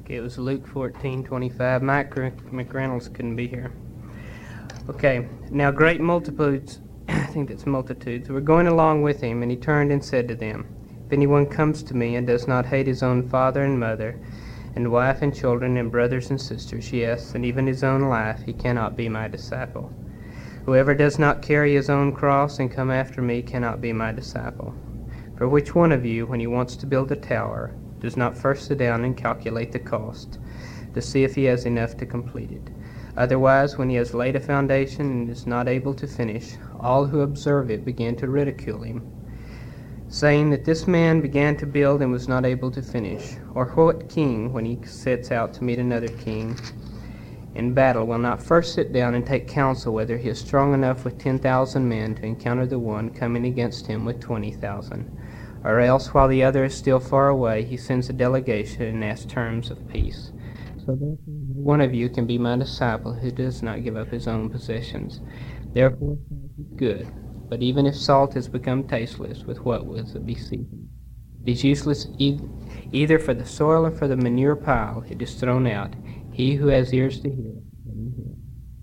Okay, it was Luke 14:25. Mike McReynolds couldn't be here. Okay, now great multitudes, I think that's multitudes, were going along with him, and he turned and said to them, If anyone comes to me and does not hate his own father and mother, and wife and children and brothers and sisters, yes, and even his own life, he cannot be my disciple. Whoever does not carry his own cross and come after me cannot be my disciple. For which one of you, when he wants to build a tower, does not first sit down and calculate the cost, to see if he has enough to complete it? Otherwise, when he has laid a foundation and is not able to finish, all who observe it begin to ridicule him, saying that this man began to build and was not able to finish. Or what king, when he sets out to meet another king in battle, will not first sit down and take counsel whether he is strong enough with 10,000 men to encounter the one coming against him with 20,000? Or else, while the other is still far away, he sends a delegation and asks terms of peace. So therefore, one of you can be my disciple who does not give up his own possessions. Therefore, salt is good, but even if salt has become tasteless, with what will it be seasoned? It is useless either for the soil or for the manure pile. It is thrown out. He who has ears to hear, let him hear.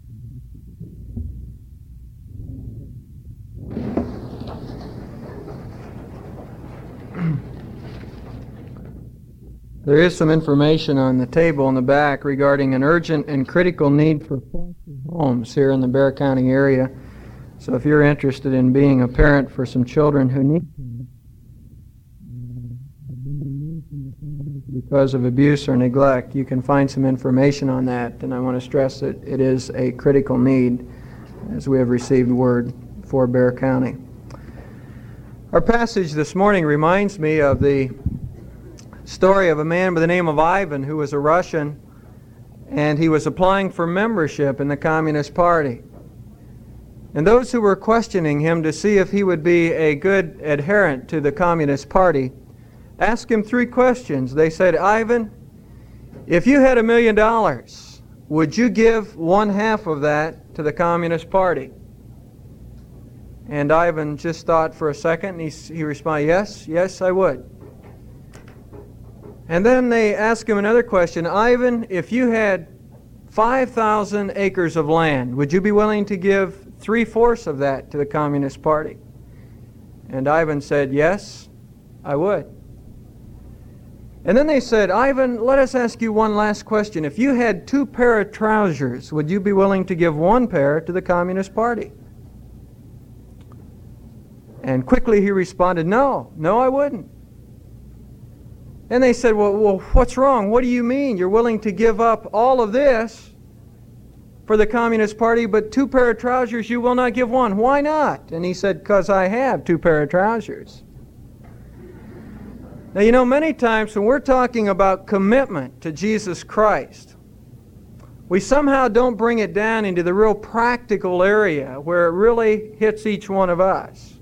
There is some information on the table in the back regarding an urgent and critical need for foster homes here in the Bexar County area. So if you're interested in being a parent for some children who need because of abuse or neglect, you can find some information on that. And I want to stress that it is a critical need, as we have received word for Bexar County. Our passage this morning reminds me of the story of a man by the name of Ivan, who was a Russian, and he was applying for membership in the Communist Party. And those who were questioning him to see if he would be a good adherent to the Communist Party asked him three questions. They said, Ivan, if you had $1 million, would you give one half of that to the Communist Party? And Ivan just thought for a second, and he responded, yes, I would. And then they asked him another question. Ivan, if you had 5,000 acres of land, would you be willing to give 3/4 of that to the Communist Party? And Ivan said, yes, I would. And then they said, Ivan, let us ask you one last question. If you had 2 pair of trousers, would you be willing to give 1 pair to the Communist Party? And quickly he responded, no, I wouldn't. And they said, well, what's wrong? What do you mean? You're willing to give up all of this for the Communist Party, but 2 pair of trousers you will not give 1. Why not? And he said, because I have 2 pair of trousers. Now, you know, many times when we're talking about commitment to Jesus Christ, we somehow don't bring it down into the real practical area where it really hits each one of us.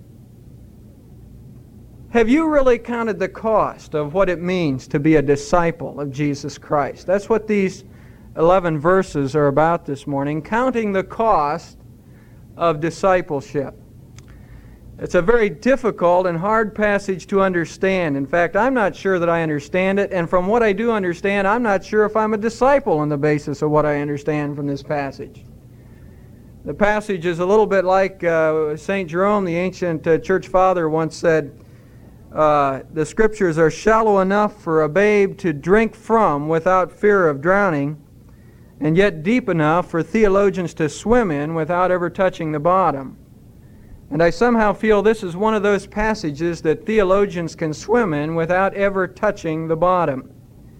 Have you really counted the cost of what it means to be a disciple of Jesus Christ? That's what these 11 verses are about this morning, counting the cost of discipleship. It's a very difficult and hard passage to understand. In fact, I'm not sure that I understand it, and from what I do understand, I'm not sure if I'm a disciple on the basis of what I understand from this passage. The passage is a little bit like St. Jerome, the ancient church father, once said, the Scriptures are shallow enough for a babe to drink from without fear of drowning, and yet deep enough for theologians to swim in without ever touching the bottom. And I somehow feel this is one of those passages that theologians can swim in without ever touching the bottom.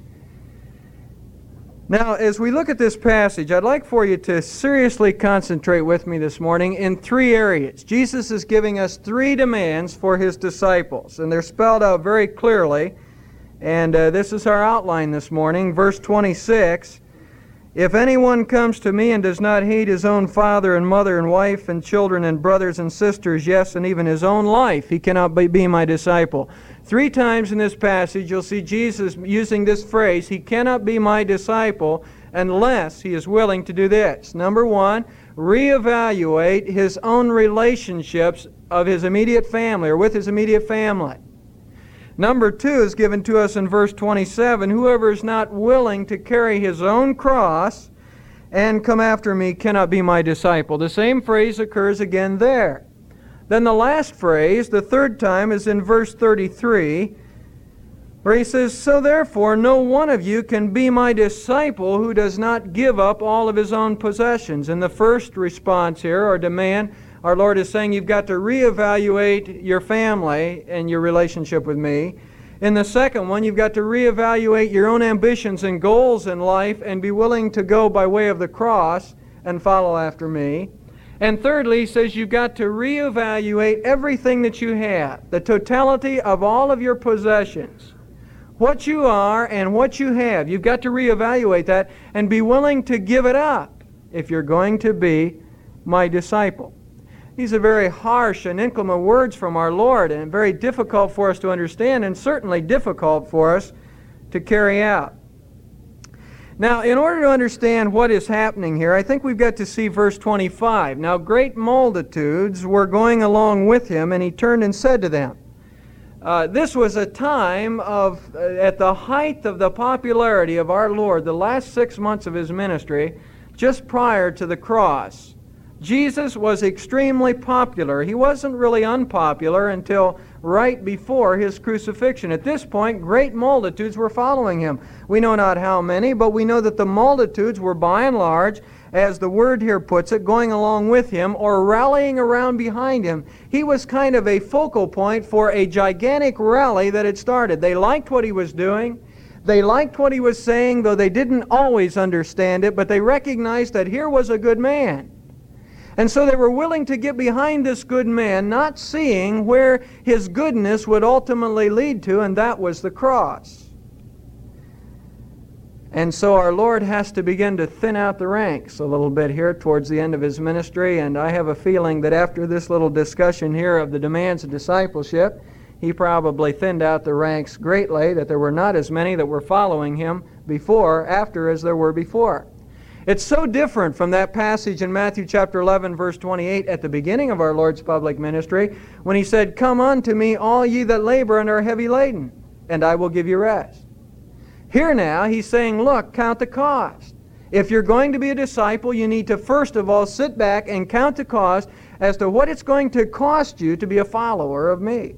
Now, as we look at this passage, I'd like for you to seriously concentrate with me this morning in 3 areas. Jesus is giving us 3 demands for His disciples, and they're spelled out very clearly. And this is our outline this morning. Verse 26, If anyone comes to me and does not hate his own father and mother and wife and children and brothers and sisters, yes, and even his own life, he cannot be my disciple. 3 times in this passage you'll see Jesus using this phrase, he cannot be my disciple unless he is willing to do this. Number 1, reevaluate his own relationships of his immediate family or with his immediate family. Number 2 is given to us in verse 27. Whoever is not willing to carry his own cross and come after me cannot be my disciple. The same phrase occurs again there. Then the last phrase, the third time, is in verse 33, where he says, so therefore no one of you can be my disciple who does not give up all of his own possessions. In the first response here, or demand, our Lord is saying you've got to reevaluate your family and your relationship with me. In the second one, you've got to reevaluate your own ambitions and goals in life and be willing to go by way of the cross and follow after me. And thirdly, he says you've got to reevaluate everything that you have, the totality of all of your possessions, what you are and what you have. You've got to reevaluate that and be willing to give it up if you're going to be my disciple. These are very harsh and inclement words from our Lord, and very difficult for us to understand, and certainly difficult for us to carry out. Now, in order to understand what is happening here, I think we've got to see verse 25. Now, great multitudes were going along with him, and he turned and said to them. This was a time of, at the height of the popularity of our Lord, the last 6 months of his ministry, just prior to the cross. Jesus was extremely popular. He wasn't really unpopular until right before his crucifixion. At this point, great multitudes were following him. We know not how many, but we know that the multitudes were by and large, as the word here puts it, going along with him or rallying around behind him. He was kind of a focal point for a gigantic rally that had started. They liked what he was doing. They liked what he was saying, though they didn't always understand it, but they recognized that here was a good man. And so they were willing to get behind this good man, not seeing where his goodness would ultimately lead to, and that was the cross. And so our Lord has to begin to thin out the ranks a little bit here towards the end of his ministry, and I have a feeling that after this little discussion here of the demands of discipleship, he probably thinned out the ranks greatly, that there were not as many that were following him after as there were before. It's so different from that passage in Matthew chapter 11, verse 28, at the beginning of our Lord's public ministry, when he said, come unto me, all ye that labor and are heavy laden, and I will give you rest. Here now, he's saying, look, count the cost. If you're going to be a disciple, you need to first of all sit back and count the cost as to what it's going to cost you to be a follower of me.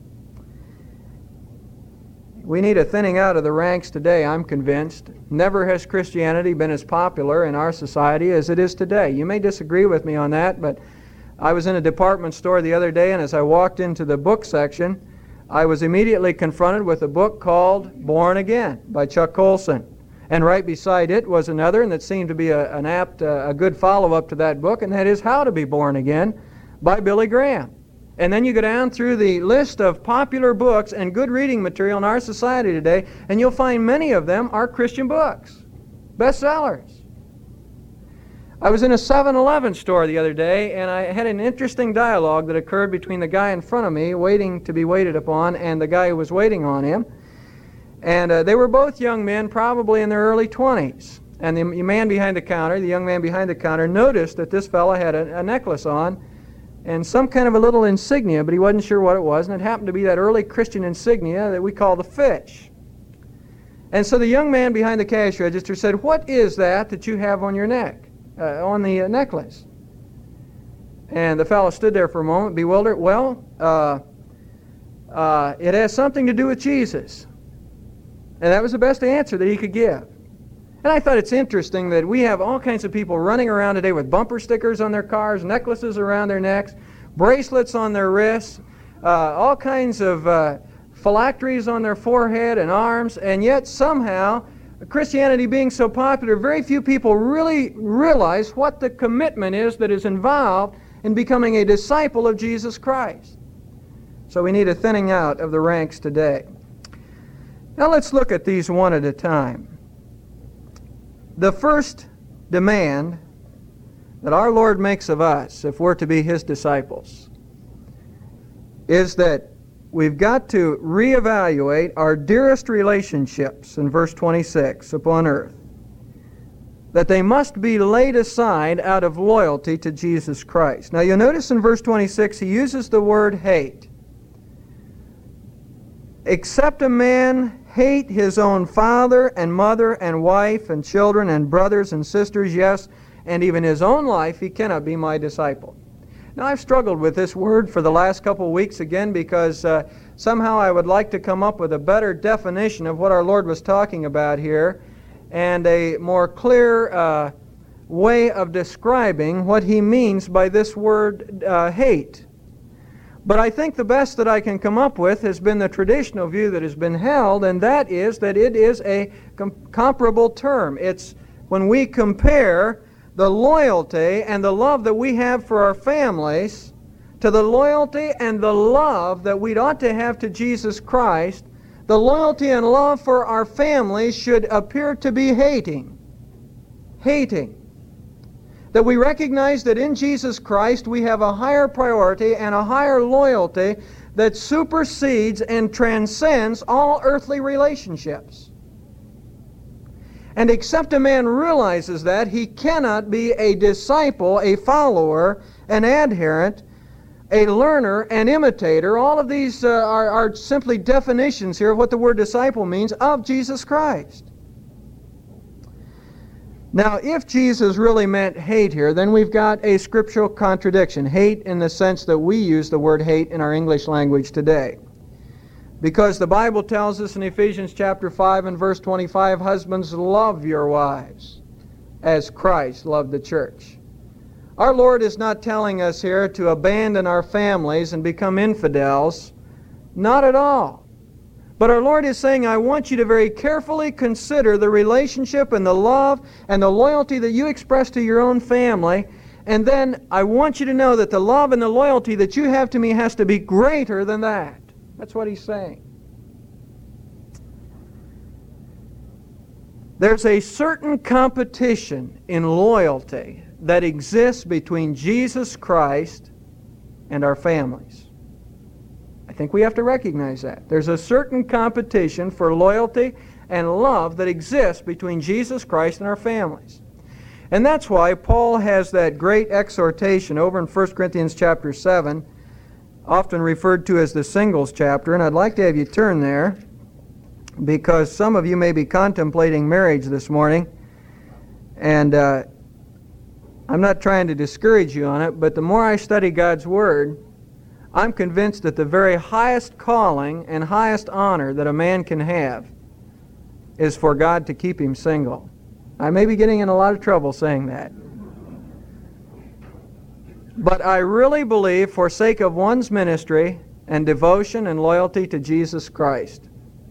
We need a thinning out of the ranks today, I'm convinced. Never has Christianity been as popular in our society as it is today. You may disagree with me on that, but I was in a department store the other day, and as I walked into the book section, I was immediately confronted with a book called Born Again by Chuck Colson. And right beside it was another, and that seemed to be a good follow-up to that book, and that is How to Be Born Again by Billy Graham. And then you go down through the list of popular books and good reading material in our society today, and you'll find many of them are Christian books, bestsellers. I was in a 7-Eleven store the other day, and I had an interesting dialogue that occurred between the guy in front of me, waiting to be waited upon, and the guy who was waiting on him. And they were both young men, probably in their early 20s. And the man behind the counter, the young man behind the counter, noticed that this fellow had a necklace on, and some kind of a little insignia, but he wasn't sure what it was, and it happened to be that early Christian insignia that we call the fish. And so the young man behind the cash register said, what is that you have on your neck, on the necklace? And the fellow stood there for a moment, bewildered. Well, it has something to do with Jesus. And that was the best answer that he could give. And I thought it's interesting that we have all kinds of people running around today with bumper stickers on their cars, necklaces around their necks, bracelets on their wrists, all kinds of phylacteries on their forehead and arms, and yet somehow, Christianity being so popular, very few people really realize what the commitment is that is involved in becoming a disciple of Jesus Christ. So we need a thinning out of the ranks today. Now let's look at these one at a time. The first demand that our Lord makes of us, if we're to be his disciples, is that we've got to reevaluate our dearest relationships in verse 26 upon earth, that they must be laid aside out of loyalty to Jesus Christ. Now you'll notice in verse 26 he uses the word hate. Except a man hate his own father and mother and wife and children and brothers and sisters, yes, and even his own life, he cannot be my disciple. Now, I've struggled with this word for the last couple of weeks again because somehow I would like to come up with a better definition of what our Lord was talking about here and a more clear way of describing what he means by this word hate. But I think the best that I can come up with has been the traditional view that has been held, and that is that it is a comparable term. It's when we compare the loyalty and the love that we have for our families to the loyalty and the love that we ought to have to Jesus Christ, the loyalty and love for our families should appear to be hating. Hating. That we recognize that in Jesus Christ we have a higher priority and a higher loyalty that supersedes and transcends all earthly relationships. And except a man realizes that, he cannot be a disciple, a follower, an adherent, a learner, an imitator. All of these are simply definitions here of what the word disciple means of Jesus Christ. Now, if Jesus really meant hate here, then we've got a scriptural contradiction. Hate in the sense that we use the word hate in our English language today. Because the Bible tells us in Ephesians chapter 5 and verse 25, husbands, love your wives as Christ loved the church. Our Lord is not telling us here to abandon our families and become infidels. Not at all. But our Lord is saying, I want you to very carefully consider the relationship and the love and the loyalty that you express to your own family. And then I want you to know that the love and the loyalty that you have to me has to be greater than that. That's what he's saying. There's a certain competition in loyalty that exists between Jesus Christ and our families. I think we have to recognize that. There's a certain competition for loyalty and love that exists between Jesus Christ and our families. And that's why Paul has that great exhortation over in 1 Corinthians chapter 7, often referred to as the singles chapter, and I'd like to have you turn there because some of you may be contemplating marriage this morning, and I'm not trying to discourage you on it, but the more I study God's Word, I'm convinced that the very highest calling and highest honor that a man can have is for God to keep him single. I may be getting in a lot of trouble saying that. But I really believe, for sake of one's ministry and devotion and loyalty to Jesus Christ,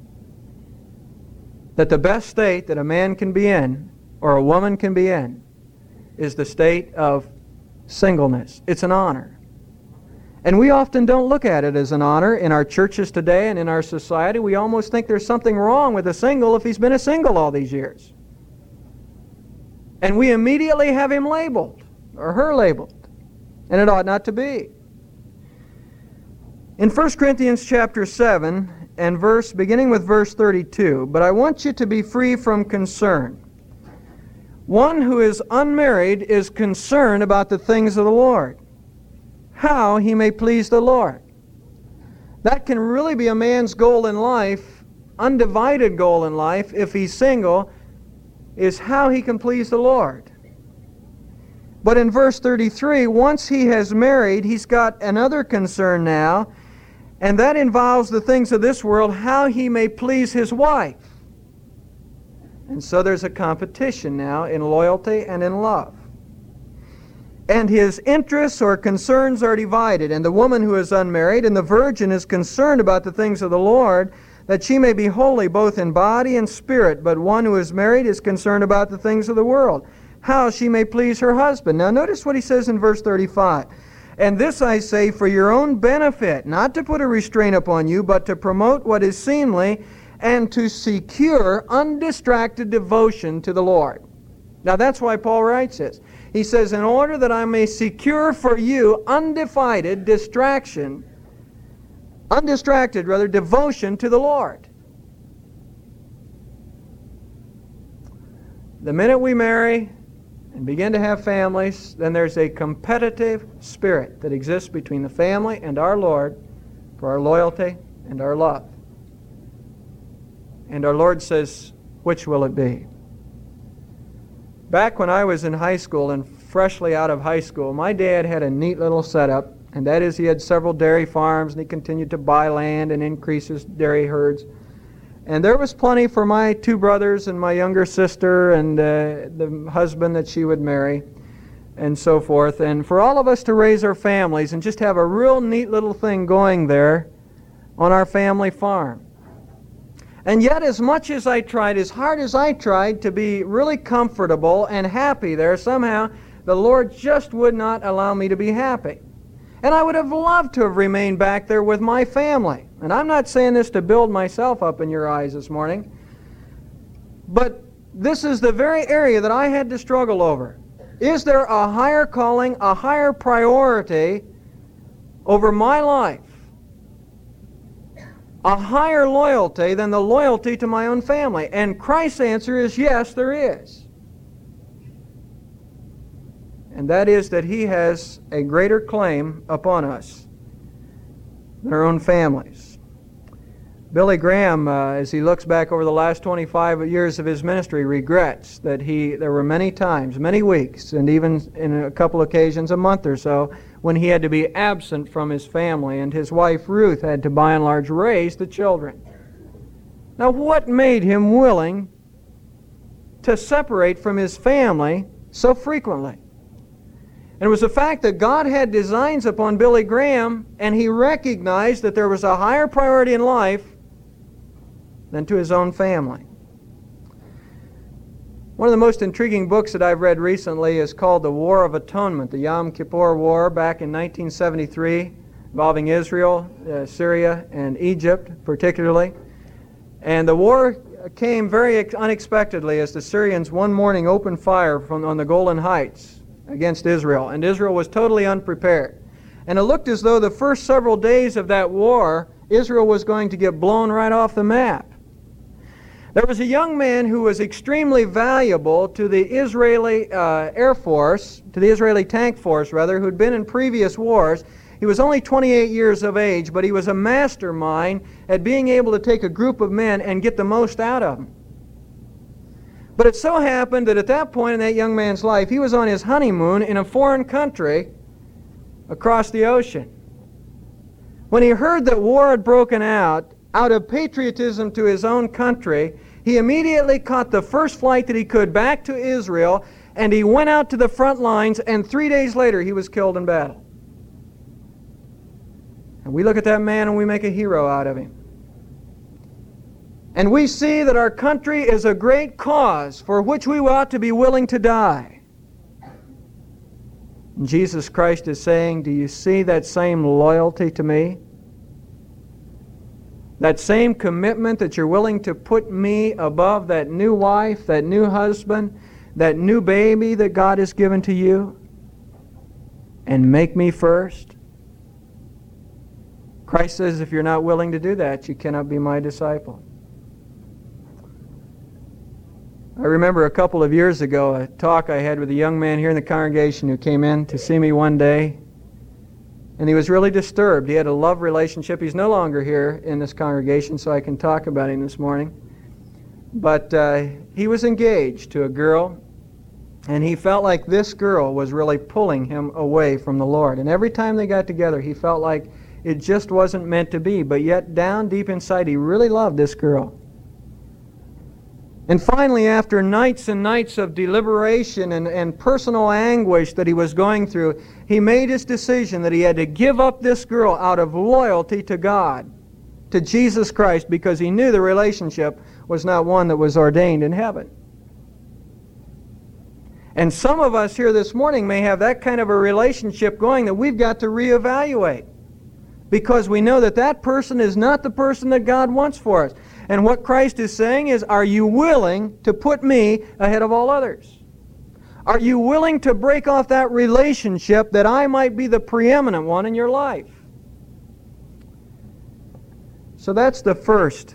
that the best state that a man can be in, or a woman can be in, is the state of singleness. It's an honor. And we often don't look at it as an honor in our churches today and in our society. We almost think there's something wrong with a single if he's been a single all these years. And we immediately have him labeled, or her labeled. And it ought not to be. In 1 Corinthians chapter 7, and beginning with verse 32, but I want you to be free from concern. One who is unmarried is concerned about the things of the Lord, how he may please the Lord. That can really be a man's goal in life, undivided goal in life, if he's single, is how he can please the Lord. But in verse 33, once he has married, he's got another concern now, and that involves the things of this world, how he may please his wife. And so there's a competition now in loyalty and in love. And his interests or concerns are divided, and the woman who is unmarried and the virgin is concerned about the things of the Lord, that she may be holy both in body and spirit, but one who is married is concerned about the things of the world, how she may please her husband. Now notice what he says in verse 35. And this I say for your own benefit, not to put a restraint upon you, but to promote what is seemly and to secure undistracted devotion to the Lord. Now that's why Paul writes this. He says, in order that I may secure for you undistracted devotion to the Lord. The minute we marry and begin to have families, then there's a competitive spirit that exists between the family and our Lord for our loyalty and our love. And our Lord says, which will it be? Back when I was in high school and freshly out of high school, my dad had a neat little setup, and that is he had several dairy farms, and he continued to buy land and increase his dairy herds. And there was plenty for my two brothers and my younger sister and the husband that she would marry and so forth, and for all of us to raise our families and just have a real neat little thing going there on our family farm. And yet, as much as I tried, as hard as I tried to be really comfortable and happy there, somehow the Lord just would not allow me to be happy. And I would have loved to have remained back there with my family. And I'm not saying this to build myself up in your eyes this morning, but this is the very area that I had to struggle over. Is there a higher calling, a higher priority over my life? A higher loyalty than the loyalty to my own family? And Christ's answer is yes, there is. And that is that He has a greater claim upon us than our own families. Billy Graham, as he looks back over the last 25 years of his ministry, regrets that there were many times, many weeks, and even in a couple occasions a month or so, when he had to be absent from his family, and his wife Ruth had to by and large raise the children. Now, what made him willing to separate from his family so frequently? And it was the fact that God had designs upon Billy Graham, and he recognized that there was a higher priority in life than to his own family. One of the most intriguing books that I've read recently is called The War of Atonement, the Yom Kippur War back in 1973, involving Israel, Syria, and Egypt particularly. And the war came very unexpectedly as the Syrians one morning opened fire on the Golan Heights against Israel, and Israel was totally unprepared. And it looked as though the first several days of that war, Israel was going to get blown right off the map. There was a young man who was extremely valuable to the Israeli Air Force, to the Israeli tank force rather, who had been in previous wars. He was only 28 years of age, but he was a mastermind at being able to take a group of men and get the most out of them. But it so happened that at that point in that young man's life, he was on his honeymoon in a foreign country across the ocean. When he heard that war had broken out of patriotism to his own country, he immediately caught the first flight that he could back to Israel, and he went out to the front lines, and 3 days later he was killed in battle. And we look at that man and we make a hero out of him. And we see that our country is a great cause for which we ought to be willing to die. And Jesus Christ is saying, do you see that same loyalty to me? That same commitment that you're willing to put me above that new wife, that new husband, that new baby that God has given to you, and make me first? Christ says if you're not willing to do that, you cannot be my disciple. I remember a couple of years ago a talk I had with a young man here in the congregation who came in to see me one day, and he was really disturbed. He had a love relationship. He's no longer here in this congregation, so I can talk about him this morning. But he was engaged to a girl, and he felt like this girl was really pulling him away from the Lord. And every time they got together, he felt like it just wasn't meant to be. But yet, down deep inside, he really loved this girl. And finally, after nights and nights of deliberation and personal anguish that he was going through, he made his decision that he had to give up this girl out of loyalty to God, to Jesus Christ, because he knew the relationship was not one that was ordained in heaven. And some of us here this morning may have that kind of a relationship going that we've got to reevaluate, because we know that that person is not the person that God wants for us. And what Christ is saying is, are you willing to put me ahead of all others? Are you willing to break off that relationship that I might be the preeminent one in your life? So that's the first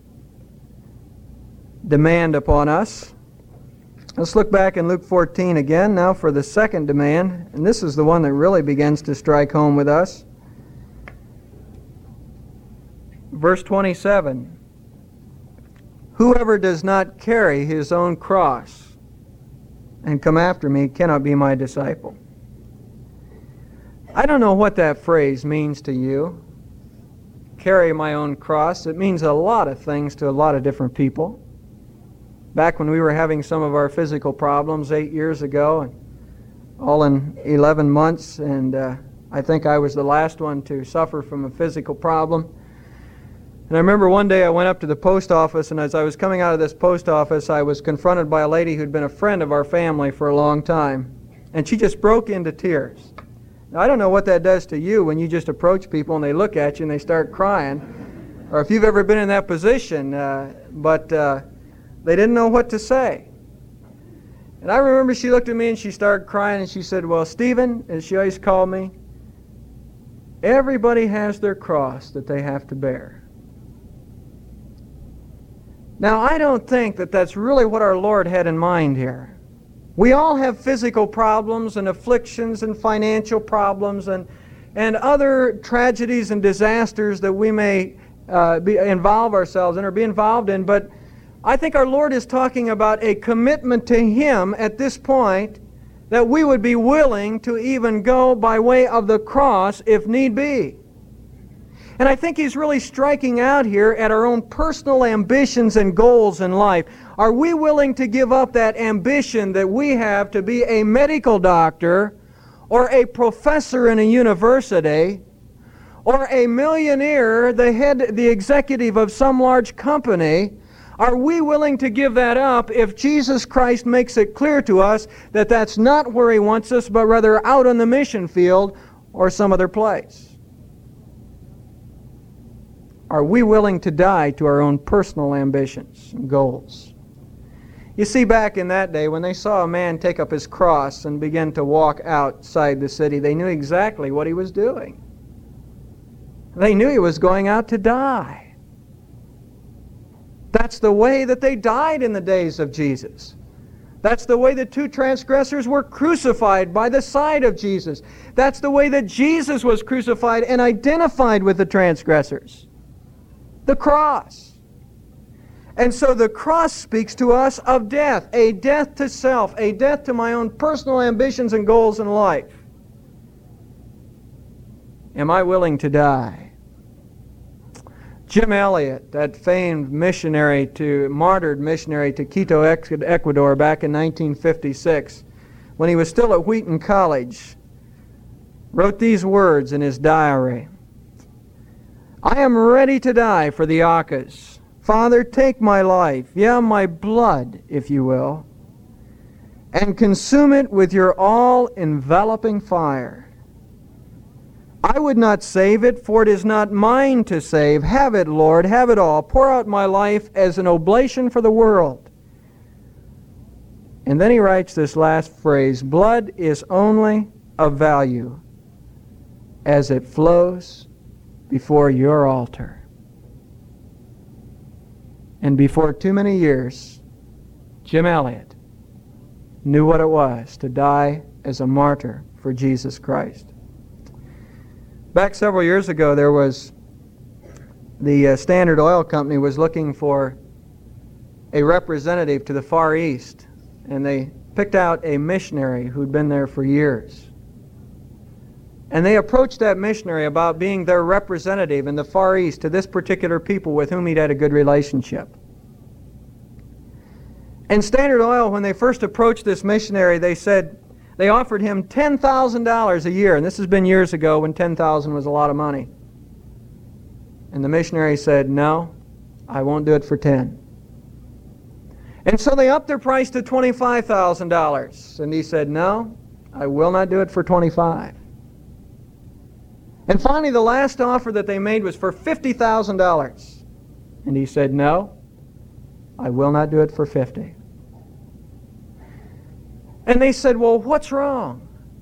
demand upon us. Let's look back in Luke 14 again now for the second demand, and this is the one that really begins to strike home with us. Verse 27. Whoever does not carry his own cross and come after me cannot be my disciple. I don't know what that phrase means to you. Carry my own cross. It means a lot of things to a lot of different people. Back when we were having some of our physical problems 8 years ago, and all in 11 months, and I think I was the last one to suffer from a physical problem. And I remember one day I went up to the post office, and as I was coming out of this post office, I was confronted by a lady who'd been a friend of our family for a long time, and she just broke into tears. Now, I don't know what that does to you when you just approach people and they look at you and they start crying, or if you've ever been in that position, but they didn't know what to say. And I remember she looked at me and she started crying and she said, "Well, Stephen," as she always called me, "everybody has their cross that they have to bear." Now, I don't think that that's really what our Lord had in mind here. We all have physical problems and afflictions and financial problems and other tragedies and disasters that we may involve ourselves in or be involved in, but I think our Lord is talking about a commitment to Him at this point that we would be willing to even go by way of the cross if need be. And I think He's really striking out here at our own personal ambitions and goals in life. Are we willing to give up that ambition that we have to be a medical doctor or a professor in a university or a millionaire, the executive of some large company? Are we willing to give that up if Jesus Christ makes it clear to us that that's not where He wants us, but rather out on the mission field or some other place? Are we willing to die to our own personal ambitions and goals? You see, back in that day, when they saw a man take up his cross and begin to walk outside the city, they knew exactly what he was doing. They knew he was going out to die. That's the way that they died in the days of Jesus. That's the way the two transgressors were crucified by the side of Jesus. That's the way that Jesus was crucified and identified with the transgressors. The cross. And so the cross speaks to us of death, a death to self, a death to my own personal ambitions and goals in life. Am I willing to die? Jim Elliot, that famed martyred missionary to Quito, Ecuador back in 1956, when he was still at Wheaton College, wrote these words in his diary. "I am ready to die for the Aucas. Father, take my life, yeah, my blood, if you will, and consume it with your all-enveloping fire. I would not save it, for it is not mine to save. Have it, Lord, have it all. Pour out my life as an oblation for the world." And then he writes this last phrase, "Blood is only of value as it flows before your altar." And before too many years, Jim Elliot knew what it was to die as a martyr for Jesus Christ. Back several years ago, there was the Standard Oil Company was looking for a representative to the Far East, and they picked out a missionary who'd been there for years. And they approached that missionary about being their representative in the Far East to this particular people with whom he'd had a good relationship. And Standard Oil, when they first approached this missionary, they offered him $10,000 a year. And this has been years ago when $10,000 was a lot of money. And the missionary said, "No, I won't do it for 10. And so they upped their price to $25,000. And he said, "No, I will not do it for 25. And finally, the last offer that they made was for $50,000. And he said, "No, I will not do it for 50. And they said, "Well, what's wrong?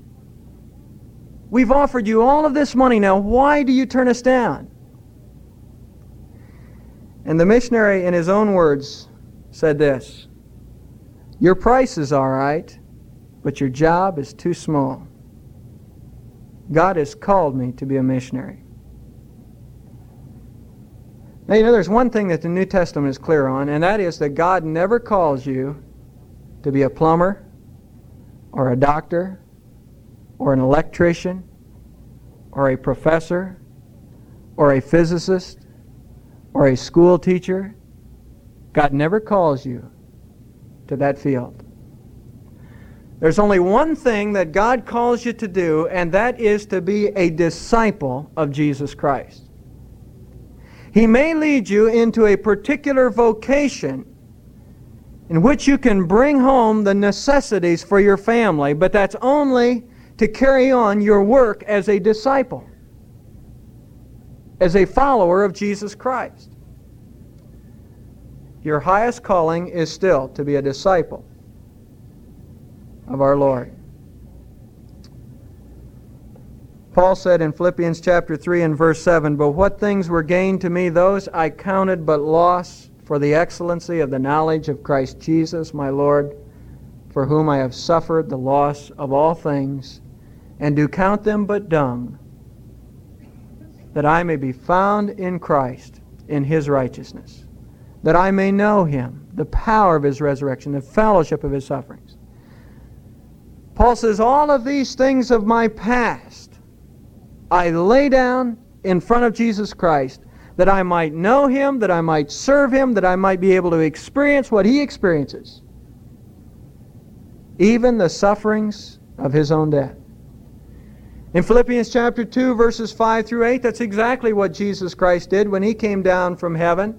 We've offered you all of this money. Now, why do you turn us down?" And the missionary, in his own words, said this, "Your price is all right, but your job is too small. God has called me to be a missionary." Now, there's one thing that the New Testament is clear on, and that is that God never calls you to be a plumber or a doctor or an electrician or a professor or a physicist or a school teacher. God never calls you to that field. There's only one thing that God calls you to do, and that is to be a disciple of Jesus Christ. He may lead you into a particular vocation in which you can bring home the necessities for your family, but that's only to carry on your work as a disciple, as a follower of Jesus Christ. Your highest calling is still to be a disciple of our Lord. Paul said in Philippians chapter 3 and verse 7, "But what things were gained to me, those I counted but loss for the excellency of the knowledge of Christ Jesus my Lord, for whom I have suffered the loss of all things, and do count them but dung, that I may be found in Christ, in His righteousness, that I may know Him, the power of His resurrection, the fellowship of His sufferings." Paul says, all of these things of my past I lay down in front of Jesus Christ, that I might know Him, that I might serve Him, that I might be able to experience what He experiences, even the sufferings of His own death. In Philippians chapter 2, verses 5 through 8, that's exactly what Jesus Christ did when He came down from heaven.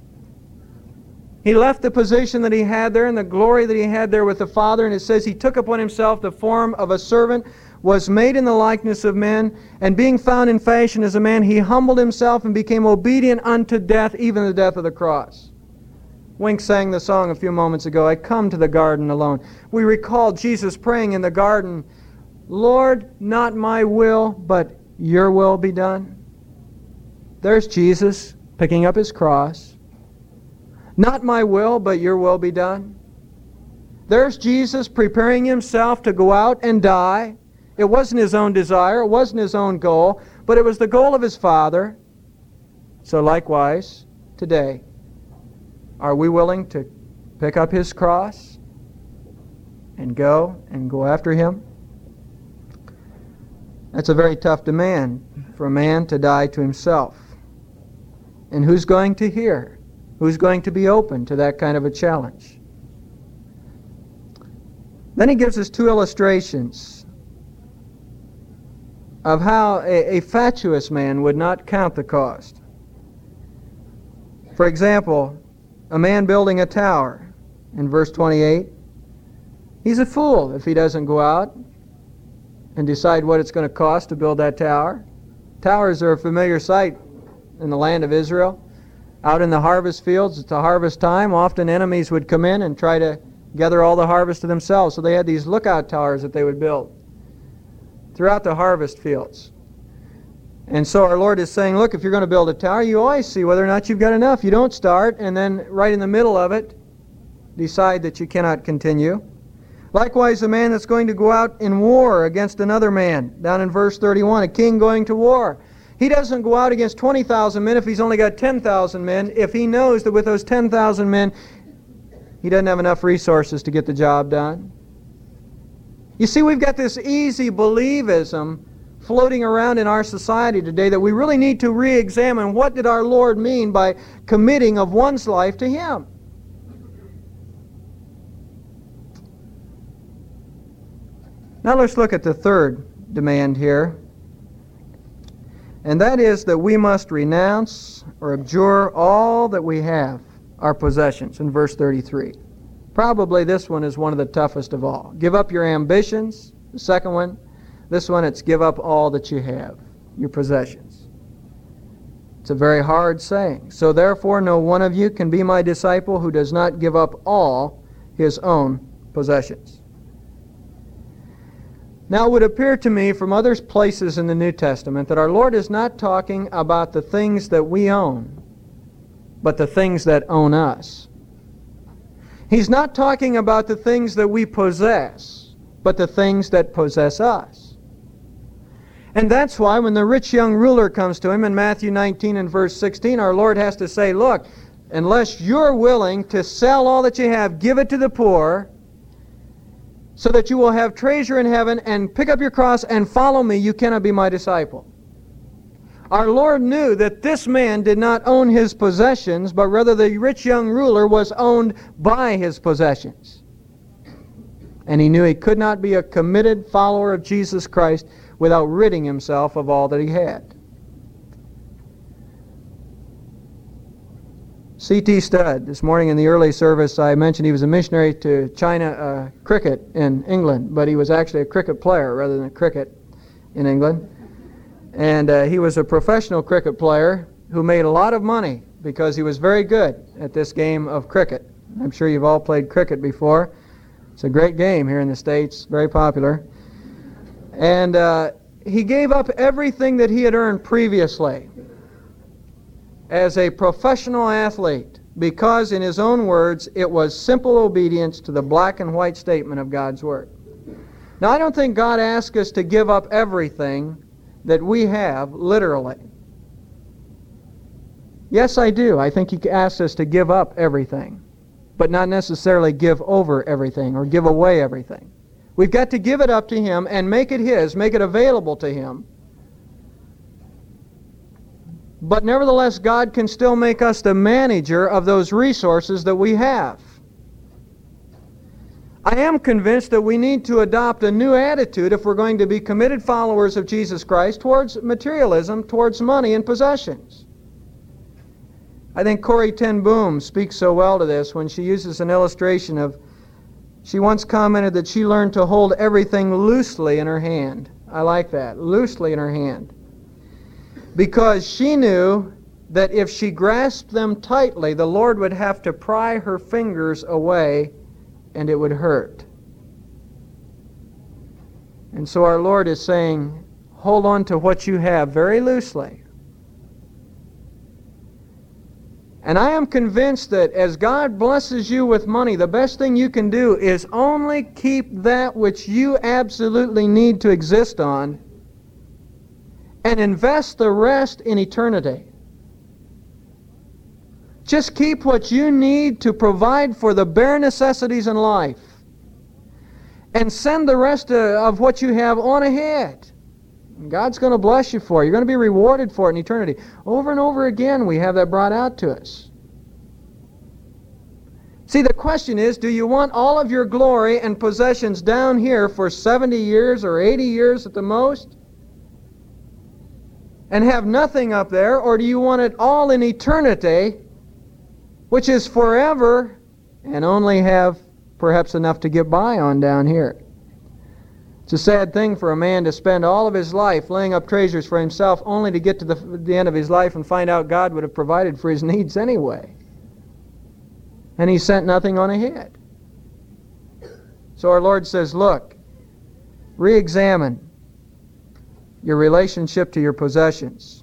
He left the position that He had there and the glory that He had there with the Father, and it says He took upon Himself the form of a servant, was made in the likeness of men, and being found in fashion as a man, He humbled Himself and became obedient unto death, even the death of the cross. Wink sang the song a few moments ago, "I come to the garden alone." We recall Jesus praying in the garden, "Lord, not my will, but your will be done." There's Jesus picking up His cross. "Not my will, but your will be done." There's Jesus preparing Himself to go out and die. It wasn't His own desire, it wasn't His own goal, but it was the goal of His Father. So likewise, today, are we willing to pick up His cross and go after Him? That's a very tough demand for a man to die to himself. And who's going to hear? Who's going to be open to that kind of a challenge? Then he gives us two illustrations of how a fatuous man would not count the cost. For example, a man building a tower, in verse 28, he's a fool if he doesn't go out and decide what it's going to cost to build that tower. Towers are a familiar sight in the land of Israel. Out in the harvest fields, it's a harvest time. Often enemies would come in and try to gather all the harvest to themselves. So they had these lookout towers that they would build throughout the harvest fields. And so our Lord is saying, look, if you're going to build a tower, you always see whether or not you've got enough. You don't start and then right in the middle of it decide that you cannot continue. Likewise, a man that's going to go out in war against another man. Down in verse 31, a king going to war. He doesn't go out against 20,000 men if he's only got 10,000 men, if he knows that with those 10,000 men, he doesn't have enough resources to get the job done. You see, we've got this easy believism floating around in our society today that we really need to re-examine what did our Lord mean by committing of one's life to Him. Now let's look at the third demand here. And that is that we must renounce or abjure all that we have, our possessions, in verse 33. Probably this one is one of the toughest of all. Give up your ambitions. The second one, this one, it's give up all that you have, your possessions. It's a very hard saying. So therefore, no one of you can be my disciple who does not give up all his own possessions. Now, it would appear to me from other places in the New Testament that our Lord is not talking about the things that we own, but the things that own us. He's not talking about the things that we possess, but the things that possess us. And that's why when the rich young ruler comes to him in Matthew 19 and verse 16, our Lord has to say, look, unless you're willing to sell all that you have, give it to the poor, so that you will have treasure in heaven, and pick up your cross and follow me, you cannot be my disciple. Our Lord knew that this man did not own his possessions, but rather the rich young ruler was owned by his possessions. And he knew he could not be a committed follower of Jesus Christ without ridding himself of all that he had. C.T. Studd, this morning in the early service, I mentioned he was a missionary to China cricket in England, but he was actually a cricket player rather than cricket in England. And he was a professional cricket player who made a lot of money because he was very good at this game of cricket. I'm sure you've all played cricket before. It's a great game here in the States, very popular. And he gave up everything that he had earned previously as a professional athlete because, in his own words, it was simple obedience to the black and white statement of God's Word. Now, I don't think God asks us to give up everything that we have, literally. Yes, I do. I think He asks us to give up everything, but not necessarily give over everything or give away everything. We've got to give it up to Him and make it His, make it available to Him. But nevertheless, God can still make us the manager of those resources that we have. I am convinced that we need to adopt a new attitude if we're going to be committed followers of Jesus Christ towards materialism, towards money and possessions. I think Corrie ten Boom speaks so well to this when she uses an illustration of, she once commented that she learned to hold everything loosely in her hand. I like that, loosely in her hand. Because she knew that if she grasped them tightly, the Lord would have to pry her fingers away and it would hurt. And so our Lord is saying, hold on to what you have very loosely. And I am convinced that as God blesses you with money, the best thing you can do is only keep that which you absolutely need to exist on and invest the rest in eternity. Just keep what you need to provide for the bare necessities in life and send the rest of what you have on ahead. God's going to bless you for it. You're going to be rewarded for it in eternity. Over and over again we have that brought out to us. See, the question is, do you want all of your glory and possessions down here for 70 years or 80 years at the most and have nothing up there, or do you want it all in eternity, which is forever, and only have perhaps enough to get by on down here? It's a sad thing for a man to spend all of his life laying up treasures for himself only to get to the end of his life and find out God would have provided for his needs anyway. And he sent nothing on ahead. So our Lord says, look, re-examine your relationship to your possessions.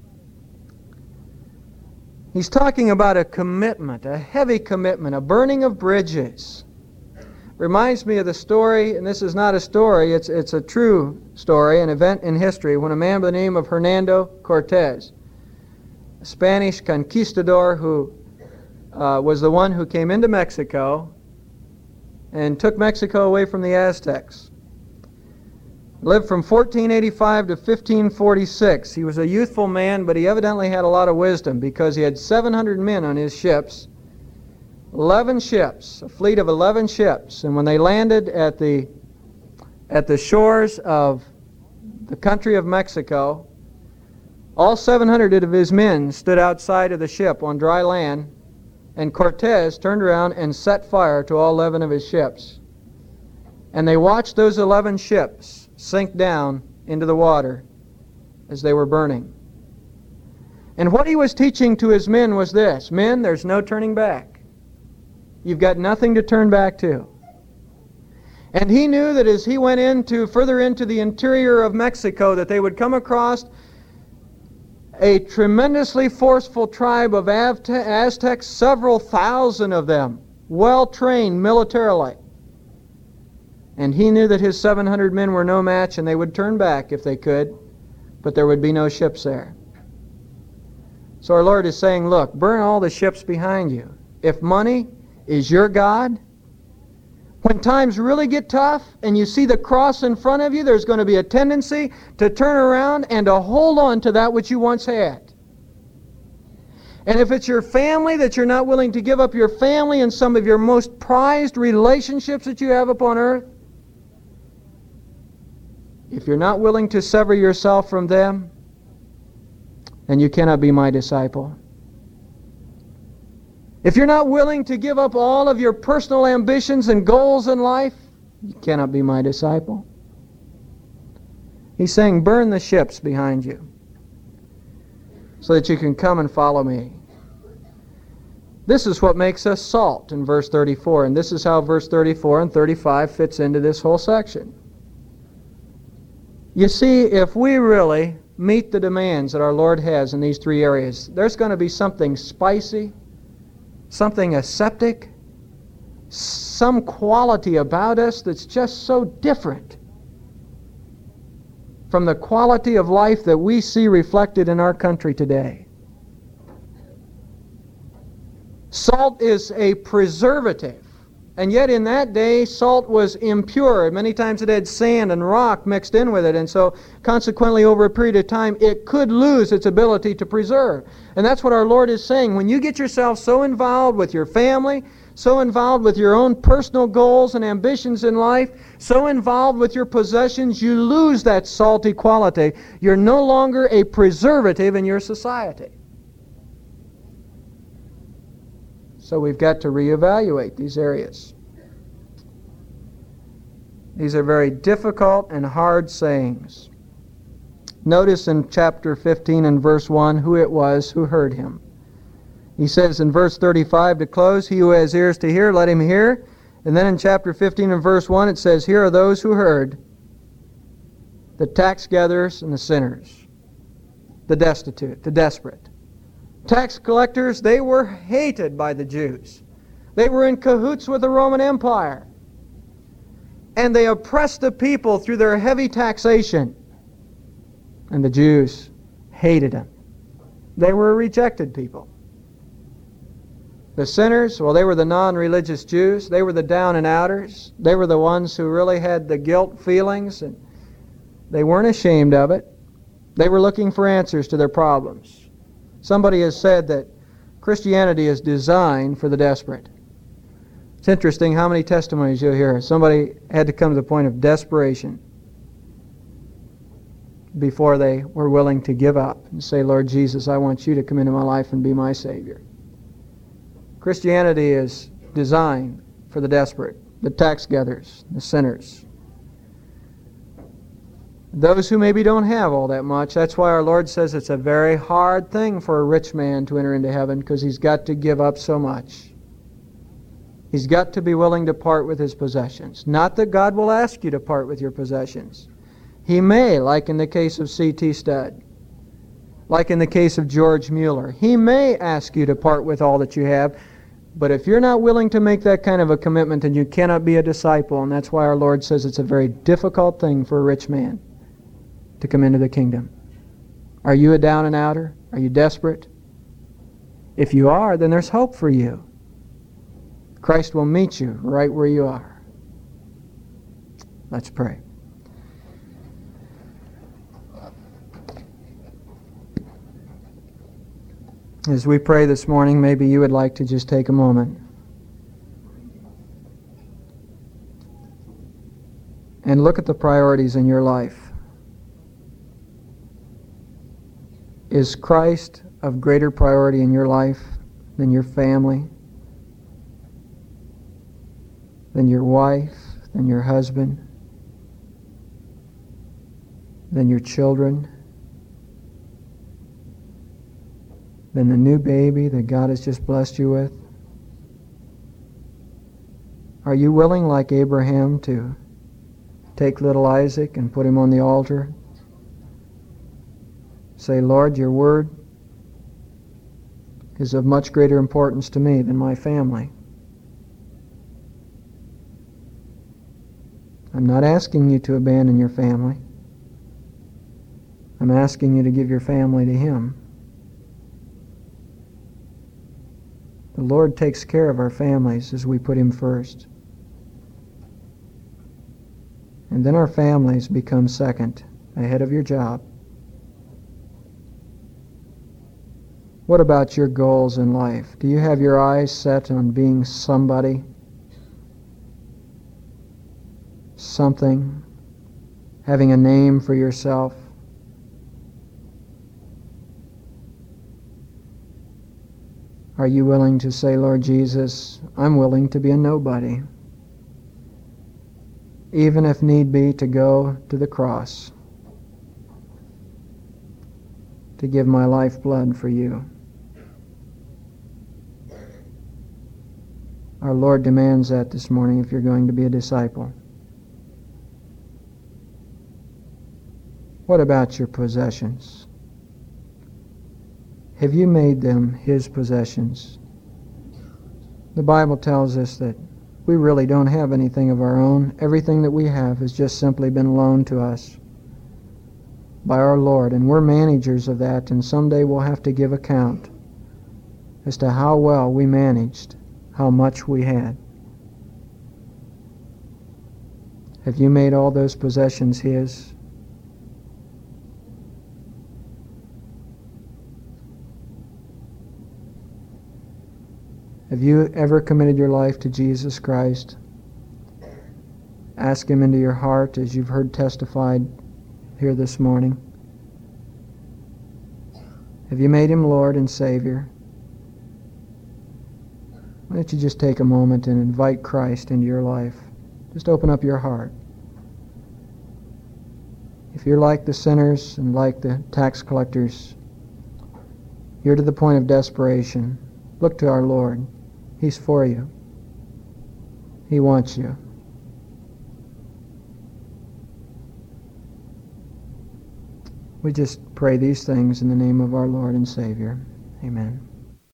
He's talking about a commitment, a heavy commitment, a burning of bridges. Reminds me of the story, and this is not a story, it's a true story, an event in history, when a man by the name of Hernando Cortez, a Spanish conquistador who was the one who came into Mexico and took Mexico away from the Aztecs. Lived from 1485 to 1546. He was a youthful man, but he evidently had a lot of wisdom because he had 700 men on his ships, 11 ships, a fleet of 11 ships. And when they landed at the shores of the country of Mexico, all 700 of his men stood outside of the ship on dry land, and Cortez turned around and set fire to all 11 of his ships. And they watched those 11 ships sink down into the water as they were burning. And what he was teaching to his men was this: men, there's no turning back. You've got nothing to turn back to. And he knew that as he went further into the interior of Mexico, that they would come across a tremendously forceful tribe of Aztecs, several thousand of them, well-trained militarily. And he knew that his 700 men were no match, and they would turn back if they could, but there would be no ships there. So our Lord is saying, look, burn all the ships behind you. If money is your God, when times really get tough and you see the cross in front of you, there's going to be a tendency to turn around and to hold on to that which you once had. And if it's your family, that you're not willing to give up your family and some of your most prized relationships that you have upon earth, if you're not willing to sever yourself from them, then you cannot be my disciple. If you're not willing to give up all of your personal ambitions and goals in life, you cannot be my disciple. He's saying, burn the ships behind you so that you can come and follow me. This is what makes us salt in verse 34, and this is how verse 34 and 35 fits into this whole section. You see, if we really meet the demands that our Lord has in these three areas, there's going to be something spicy, something aseptic, some quality about us that's just so different from the quality of life that we see reflected in our country today. Salt is a preservative, and yet in that day salt was impure. Many times it had sand and rock mixed in with it, and so consequently over a period of time it could lose its ability to preserve. And that's what our Lord is saying. When you get yourself so involved with your family, so involved with your own personal goals and ambitions in life, so involved with your possessions, you lose that salty quality. You're no longer a preservative in your society. So we've got to reevaluate these areas. These are very difficult and hard sayings. Notice in chapter 15 and verse 1 who it was who heard him. He says in verse 35 to close, he who has ears to hear, let him hear. And then in chapter 15 and verse 1 it says, here are those who heard, the tax gatherers and the sinners, the destitute, the desperate. Tax collectors, they were hated by the Jews. They were in cahoots with the Roman Empire. And they oppressed the people through their heavy taxation. And the Jews hated them. They were a rejected people. The sinners, well, they were the non-religious Jews. They were the down and outers. They were the ones who really had the guilt feelings, and they weren't ashamed of it. They were looking for answers to their problems. Somebody has said that Christianity is designed for the desperate. It's interesting how many testimonies you'll hear. Somebody had to come to the point of desperation before they were willing to give up and say, Lord Jesus, I want you to come into my life and be my Savior. Christianity is designed for the desperate, the tax gatherers, the sinners. Those who maybe don't have all that much. That's why our Lord says it's a very hard thing for a rich man to enter into heaven, because he's got to give up so much. He's got to be willing to part with his possessions. Not that God will ask you to part with your possessions. He may, like in the case of C.T. Studd, like in the case of George Mueller. He may ask you to part with all that you have, but if you're not willing to make that kind of a commitment, then you cannot be a disciple, and that's why our Lord says it's a very difficult thing for a rich man to come into the kingdom. Are you a down and outer? Are you desperate? If you are, then there's hope for you. Christ will meet you right where you are. Let's pray. As we pray this morning, maybe you would like to just take a moment and look at the priorities in your life. Is Christ of greater priority in your life than your family, than your wife, than your husband, than your children, than the new baby that God has just blessed you with? Are you willing, like Abraham, to take little Isaac and put him on the altar? Say, Lord, your word is of much greater importance to me than my family. I'm not asking you to abandon your family. I'm asking you to give your family to Him. The Lord takes care of our families as we put Him first. And then our families become second, ahead of your job. What about your goals in life? Do you have your eyes set on being somebody? Something? Having a name for yourself? Are you willing to say, Lord Jesus, I'm willing to be a nobody, even if need be to go to the cross, to give my lifeblood for you? Our Lord demands that this morning if you're going to be a disciple. What about your possessions? Have you made them His possessions? The Bible tells us that we really don't have anything of our own. Everything that we have has just simply been loaned to us by our Lord, and we're managers of that, and someday we'll have to give account as to how well we managed how much we had. Have you made all those possessions His? Have you ever committed your life to Jesus Christ? Ask Him into your heart as you've heard testified here this morning. Have you made Him Lord and Savior? Why don't you just take a moment and invite Christ into your life? Just open up your heart. If you're like the sinners and like the tax collectors, you're to the point of desperation, look to our Lord. He's for you. He wants you. We just pray these things in the name of our Lord and Savior. Amen.